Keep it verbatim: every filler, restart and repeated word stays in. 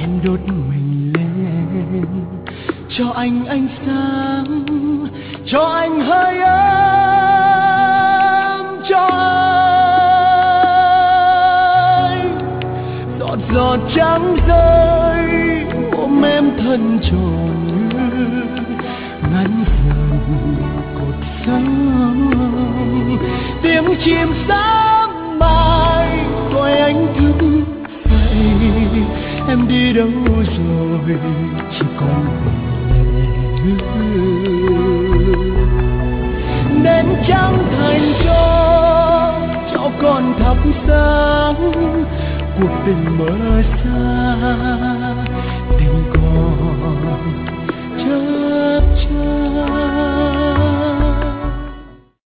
em đốt mình lên, cho anh ánh sáng, cho anh hơi ấm, cho anh giọt giọt trắng rơi ôm em thân tròn như ngắn dần cột sống. Tiếng chim sáng mai gọi anh thức dậy, em đi đâu rồi chỉ còn về nén trắng thành cho cho con thắp sáng cuộc tình mơ xa.